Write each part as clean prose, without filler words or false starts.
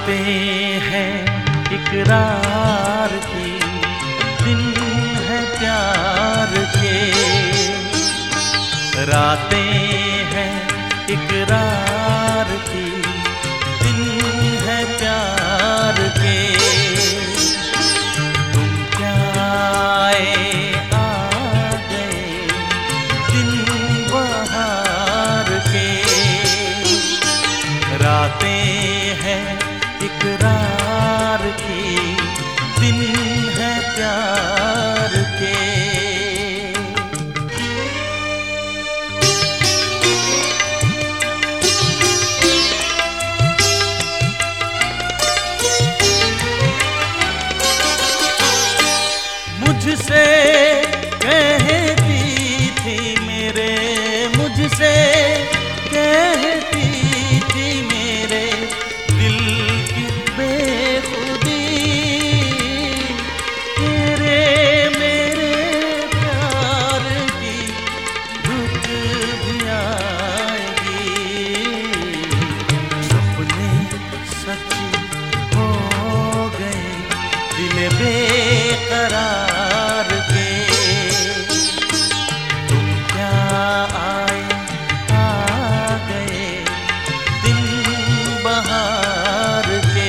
रातें हैं इकरार की, दिन है प्यार के। रातें हैं इकरार की, दिन है प्यार के। तुम क्या आए आ गए दिन बहार के। रातें हैं इकरार की, दिन है प्यार के। मुझसे कहती थी मेरे, मुझसे कहती थी मेरे दिल की बेखुदी। तेरे मेरे प्यार की रुत भी आएगी। सपने सच हो गए दिल बेकरार के। तुम क्या आए आ गए दिन बहार के।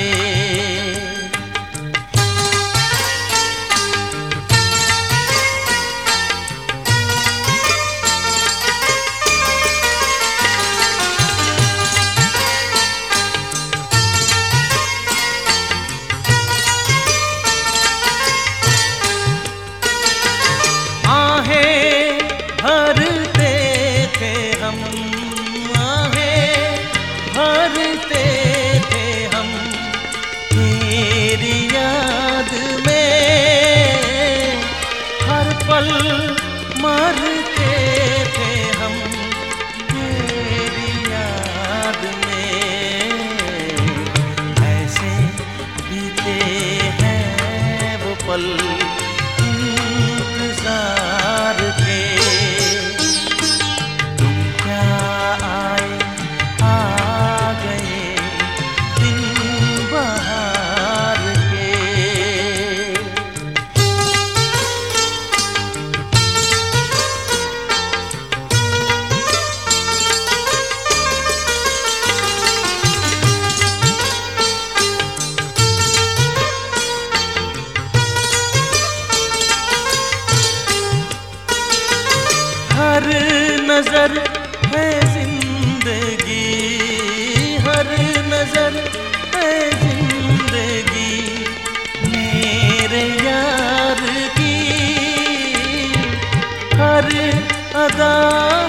भरते थे हम, आहें भरते थे हम तेरी याद में। हर पल मरते थे हम तेरी याद में। ऐसे बीते हैं वो पल इंतजार के। हर नजर है जिंदगी, हर नजर है जिंदगी मेरे यार की। हर अदा